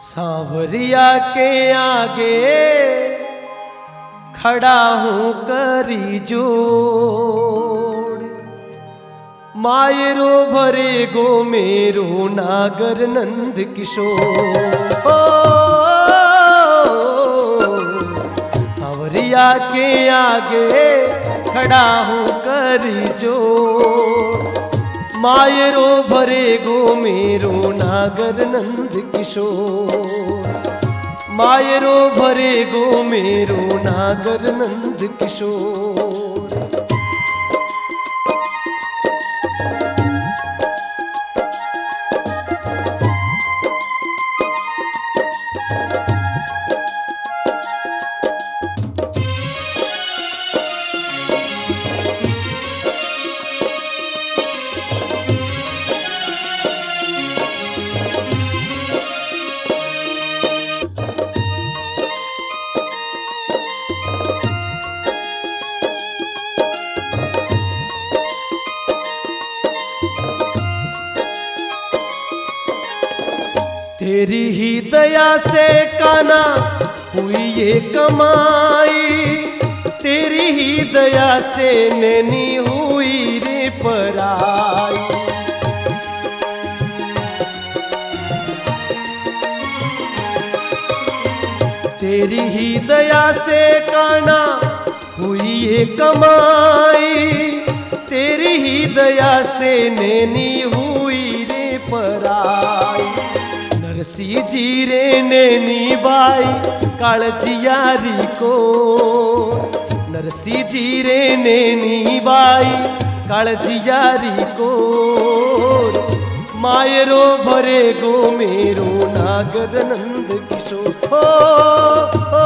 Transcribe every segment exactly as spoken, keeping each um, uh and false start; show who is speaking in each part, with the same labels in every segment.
Speaker 1: सांवरिया के आगे खड़ा हूँ करी जोड़, मायरो भरे गो मेरो नागर नंद किशोर। सांवरिया के आगे खड़ा हूँ करी जोड़, मायरो भरे गो मेरो नागर नंद किशोर, मायरो भरे गो मेरो नागर नंद किशोर। तेरी ही दया से काना हुई ये कमाई, तेरी ही दया से नैनी हुई रे पराई। तेरी ही दया से काना हुई ये कमाई, तेरी ही दया से नैनी हुई रे पराई। नरसी जी रे नैनी बाई कालजियारी को, नरसी जी रे नैनी बाई कालजियारी को, मायरो भरे गो मेरो नागर नंद किशोर। हो, हो,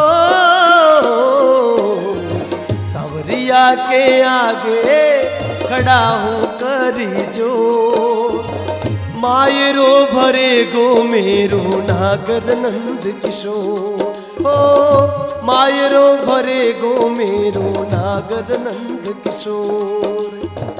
Speaker 1: सांवरिया के आगे खड़ा हूँ करी जोड़, मायरो भरे गो मेरो नागर नंद किशोर। हो, मायरो भरे गो मेरो नागर नंद किशोर।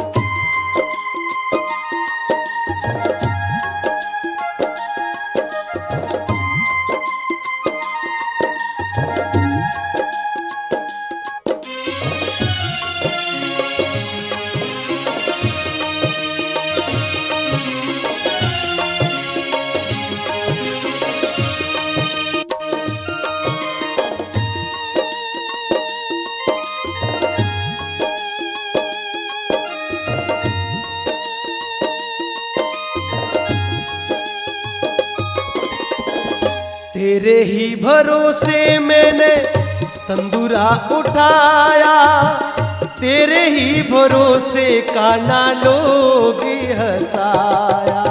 Speaker 1: तेरे ही भरोसे मैंने तंदूरा उठाया, तेरे ही भरोसे काना लोग हंसाया।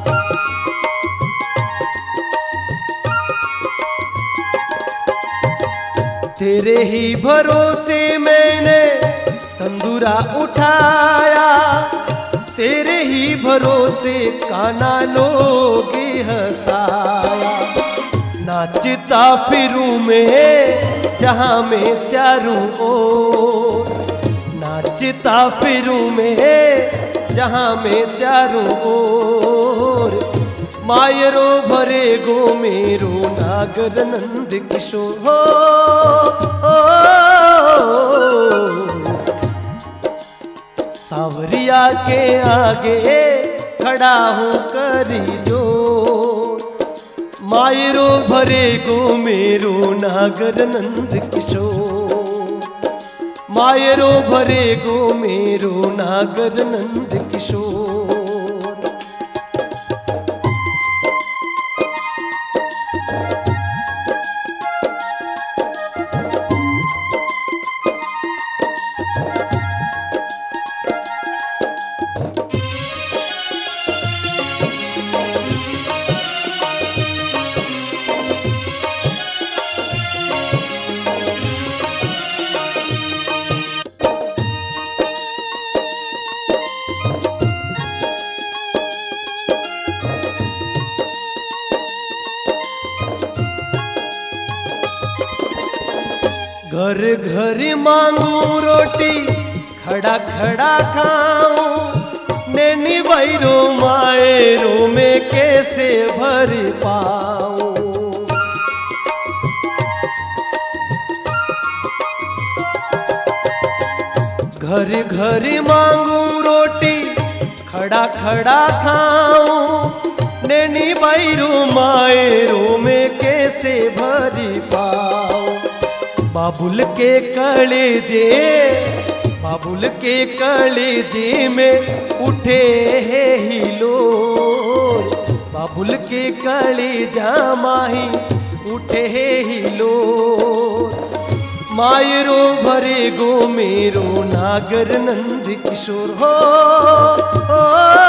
Speaker 1: तेरे ही भरोसे मैंने तंदूरा उठाया, तेरे ही भरोसे काना लोग हंसाया। नाचता फिरूं मैं जहाँ में चारों ओर, नाचता फिरूं मैं जहाँ में चारों ओर, मायरो भरे गो मेरो नागर नंद किशोर। हो, हो, सांवरिया के आगे खड़ा हूँ करी जोड़, मायरो भरे गो मेरो नागर नंद किशोर, मायरो भरे गो मेरो नागर नंद किशोर। घर घर मांगू रोटी खड़ा खड़ा खाऊं, नैनी भैरो मायरो में कैसे भर पाऊं। घर घर मांगू रोटी, खड़ा खड़ा खाऊं, नैनी बैरू मायरू में कैसे भरी पाऊं। बाबुल के कलेजे, बाबुल के कलेजे में उठे है हिलोर, बाबुल के कलेजा माही उठे है हिलोर। मायरो भरे गो मेरो नागर नंद किशोर हो, हो,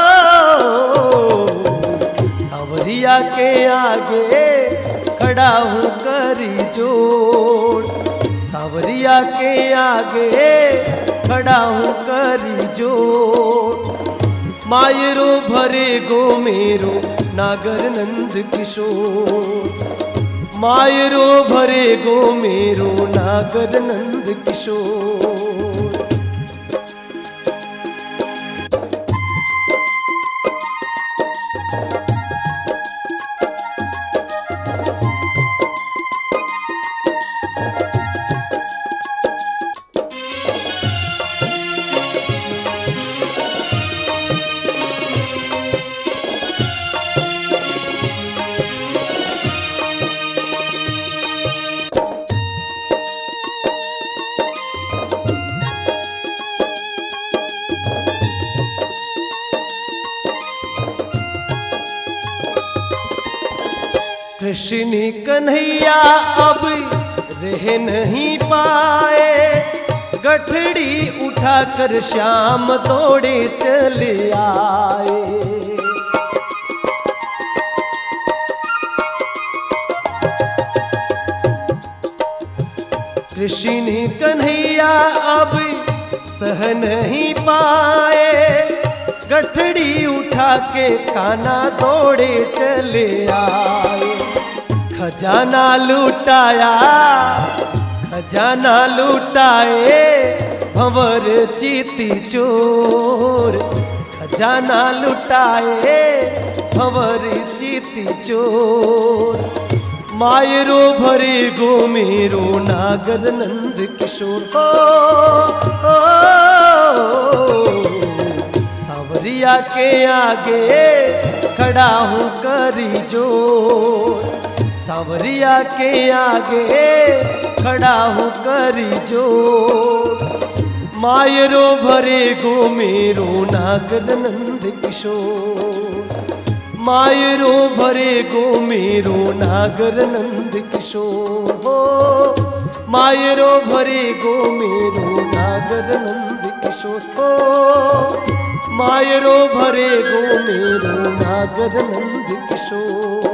Speaker 1: सावरिया के आगे खड़ा हूँ करी जोड़, सावरिया के आगे खड़ा हूँ करी जोड़। मायरो भरे गो मेरो नागर नंद किशोर, मायरो भरे गो मेरो नागर नंद किशोर। कृष्ण कन्हैया अब रह नहीं पाए, गठड़ी उठाकर श्याम दौड़े चले आए। कृष्ण कन्हैया अब सह नहीं पाए, गठड़ी उठा के काना दौड़े चले आए। खजाना लुटाया, खजाना लुटाए भंवर चीती चोर, खजाना लुटाए भंवर चीती चोर। मायरो भरे गो मेरो नागर नंद किशोर हो, हो, सावरिया के आगे खड़ा हूँ करी जोर, सावरिया के आगे खड़ा हूँ करी जोर। मायरो भरे गो मेरो नागर नंद किशोर, मायरो भरे गो मेरो नागर नंद किशोर हो, मायरो भरे गो मेरो नागर नंद किशोर हो, मायरो भरे गो मेरो नागर नंद किशोर।